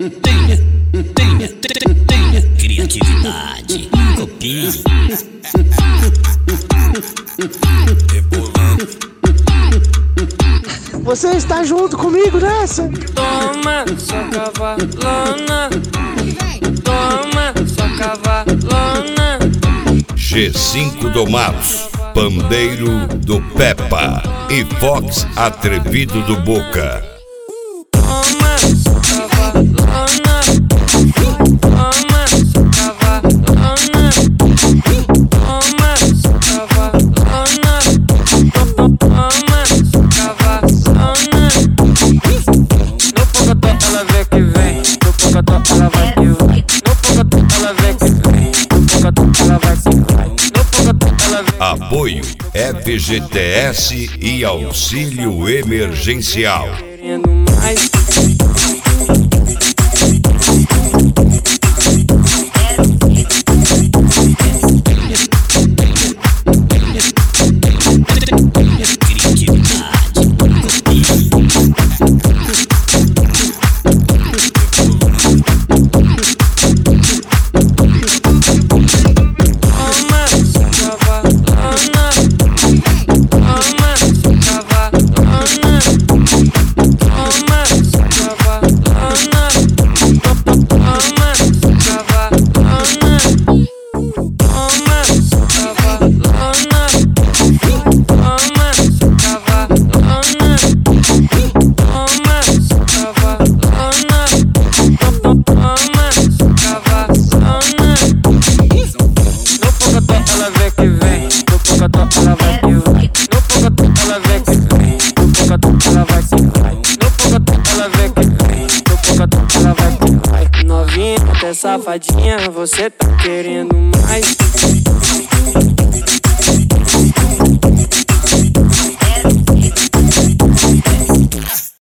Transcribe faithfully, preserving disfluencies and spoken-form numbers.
tenha, tenha, tenha criatividade. Copie. Você está junto comigo nessa? Toma sua cavalona, toma sua cavalona. G cinco Domados, Pandeiro do Peppa e Fox Atrevido do Boca. Toma sua cavalona, toma sua cavalona, toma sua cavalona, toma sua cavalona. No pocotó ela vê que vem, no pocotó ela vai que vai, no pocotó ela vê que vem, no pocotó ela vai que vai, no pocotó ela vê. Apoio F G T S e auxílio emergencial. Querendo mais. Ela vai que vai, no pocotó ela vê que vem, no pocotó ela vai que vai, no pocotó ela vê que vem, no pocotó ela vai que vai. Novinha, até safadinha, você tá querendo mais.